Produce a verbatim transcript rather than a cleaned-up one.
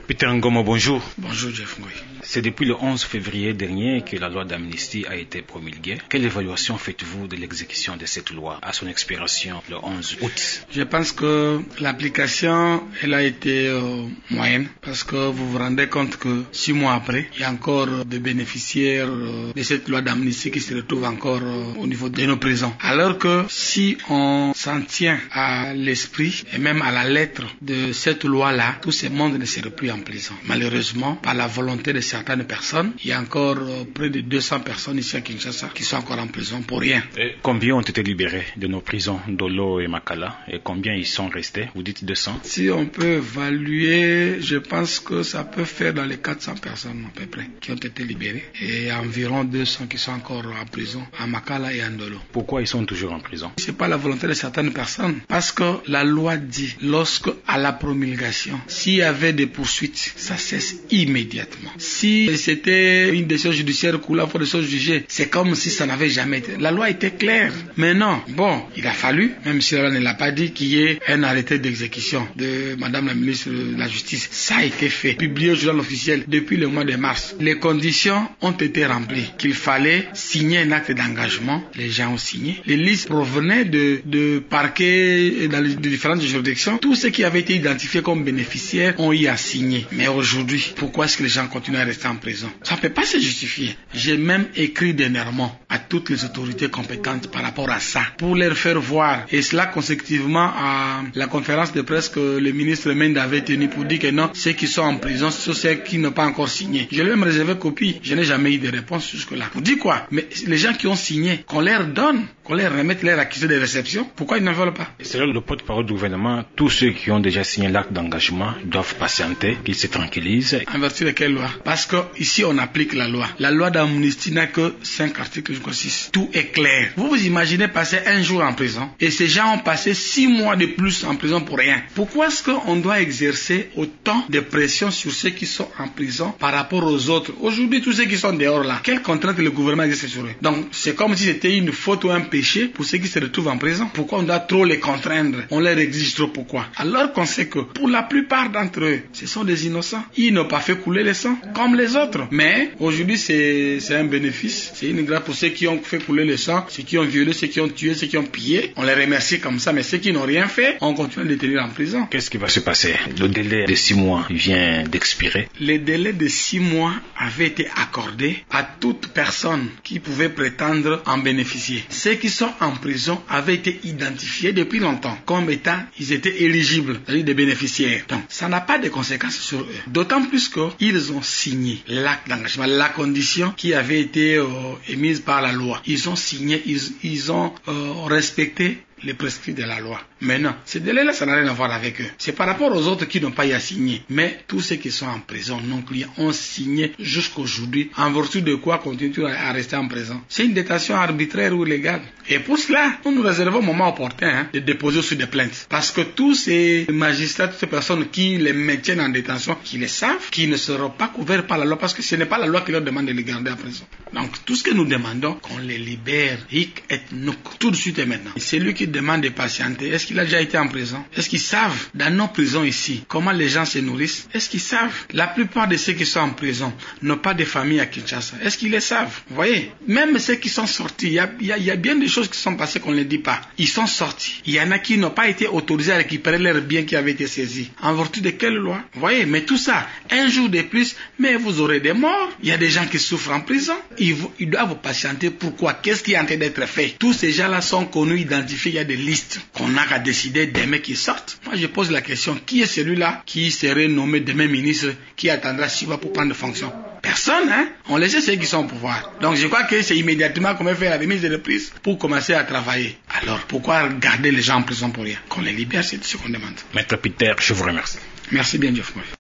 Peter Ngoma, bonjour. Bonjour Jeff Ngoy. C'est depuis le onze février dernier que la loi d'amnistie a été promulguée. Quelle évaluation faites-vous de l'exécution de cette loi à son expiration le onze août? Je pense que l'application, elle a été euh, moyenne parce que vous vous rendez compte que six mois après, il y a encore des bénéficiaires euh, de cette loi d'amnistie qui se retrouvent encore euh, au niveau de nos prisons. Alors que si on s'en tient à l'esprit et même à la lettre de cette loi-là, tout ce monde ne serait plus en prison. Malheureusement, par la volonté de certaines personnes, il y a encore euh, près de deux cents personnes ici à Kinshasa qui sont encore en prison pour rien. Et combien ont été libérés de nos prisons Ndolo et Makala et combien ils sont restés? Vous dites deux cents? Si on peut évaluer, je pense que ça peut faire dans les quatre cents personnes à peu près qui ont été libérées et environ deux cents qui sont encore en prison à Makala et à Ndolo. Pourquoi ils sont toujours en prison? C'est pas la volonté de certaines personnes parce que la loi dit, lorsque à la promulgation, s'il y avait des poursuites, ça cesse immédiatement. Si c'était une décision judiciaire coulant pour des choses jugées, c'est comme si ça n'avait jamais été. La loi était claire. Mais non, bon, il a fallu, même si la loi ne l'a pas dit, qu'il y ait un arrêté d'exécution de Madame la ministre de la Justice. Ça a été fait, publié au journal officiel depuis le mois de mars. Les conditions ont été remplies, qu'il fallait signer un acte d'engagement. Les gens ont signé. Les listes provenaient de, de parquets dans les différentes juridictions. Tous ceux qui avaient été identifiés comme bénéficiaires ont eu à signer. Mais aujourd'hui, pourquoi est-ce que les gens continuent à rester en prison? Ça ne peut pas se justifier. J'ai même écrit dernièrement à toutes les autorités compétentes par rapport à ça, pour leur faire voir, et cela consécutivement à la conférence de presse que le ministre Mende avait tenue pour dire que non, ceux qui sont en prison, ce sont ceux qui n'ont pas encore signé. Je lui ai même réservé copie. Je n'ai jamais eu de réponse jusque-là. Vous dites quoi? Mais les gens qui ont signé, qu'on leur donne, qu'on leur remette leur accusé de réception, pourquoi ils n'en veulent pas? Selon le porte-parole du gouvernement, tous ceux qui ont déjà signé l'acte d'engagement doivent patienter, qu'ils se tranquillisent. En vertu de quelle loi? Parce que ici on applique la loi. La loi d'amnistie n'a que cinq articles jusqu'au six. Tout est clair. Vous vous imaginez passer un jour en prison et ces gens ont passé six mois de plus en prison pour rien. Pourquoi est-ce qu'on doit exercer autant de pression sur ceux qui sont en prison par rapport aux autres? Aujourd'hui, tous ceux qui sont dehors là, quelle contrainte le gouvernement exerce sur eux? Donc c'est comme si c'était une faute ou un péché pour ceux qui se retrouvent en prison. Pourquoi on doit trop les contraindre? On leur exige trop. Pourquoi? Alors qu'on sait que pour la plupart d'entre eux, ce sont des innocents. Ils n'ont pas fait couler le sang comme les autres. Mais aujourd'hui, c'est, c'est un bénéfice. C'est une grâce pour ceux qui ont fait couler le sang, ceux qui ont violé, ceux qui ont tué, ceux qui ont pillé. On les remercie comme ça. Mais ceux qui n'ont rien fait, on continue de les tenir en prison. Qu'est-ce qui va se passer? Le délai de six mois vient d'expirer. Le délai de six mois avait été accordé à toute personne qui pouvait prétendre en bénéficier. Ceux qui sont en prison avaient été identifiés depuis longtemps comme étant, ils étaient éligibles, c'est-à-dire des bénéficiaires. Donc, ça n'a pas de conséquences sur eux. D'autant plus qu'ils ont signé l'acte d'engagement, la condition qui avait été euh, émise par la loi. Ils ont signé, ils, ils ont euh, respecté les prescrits de la loi. Maintenant, ces délais-là, ça n'a rien à voir avec eux. C'est par rapport aux autres qui n'ont pas y à signer. Mais tous ceux qui sont en prison non clients ont signé jusqu'aujourd'hui, en vertu de quoi continuent à rester en prison. C'est une détention arbitraire ou illégale. Et pour cela, nous nous réservons au moment opportun hein, de déposer sur des plaintes. Parce que tous ces magistrats, toutes ces personnes qui les maintiennent en détention, qui les savent, qui ne seront pas couverts par la loi, parce que ce n'est pas la loi qui leur demande de les garder en prison. Donc, tout ce que nous demandons, qu'on les libère, hic et nouk, tout de suite et maintenant. C'est lui qui demande de patienter. Est-ce qu'il a déjà été en prison? Est-ce qu'ils savent, dans nos prisons ici, comment les gens se nourrissent? Est-ce qu'ils savent? La plupart de ceux qui sont en prison n'ont pas de famille à Kinshasa. Est-ce qu'ils les savent? Vous voyez? Même ceux qui sont sortis, il y a, y, a, y a bien des choses qui sont passées qu'on ne les dit pas. Ils sont sortis. Il y en a qui n'ont pas été autorisés à récupérer leurs biens qui avaient été saisis. En vertu de quelle loi? Vous voyez? Mais tout ça, un jour de plus, mais vous aurez des morts. Il y a des gens qui souffrent en prison. Ils, ils doivent patienter. Pourquoi? Qu'est-ce qui est en train d'être fait? Tous ces gens-là sont connus, identifiés. Il y a des listes qu'on n'a qu'à décider demain qui sortent. Moi, je pose la question, qui est celui-là qui serait nommé demain ministre, qui attendra six mois pour prendre fonction? Personne, hein? On laisse ceux qui sont au pouvoir. Donc, je crois que c'est immédiatement qu'on va faire la remise de reprise pour commencer à travailler. Alors, pourquoi garder les gens en prison pour rien? Qu'on les libère, c'est ce qu'on demande. Maître Peter, je vous remercie. Merci bien, Jeff Ngoy.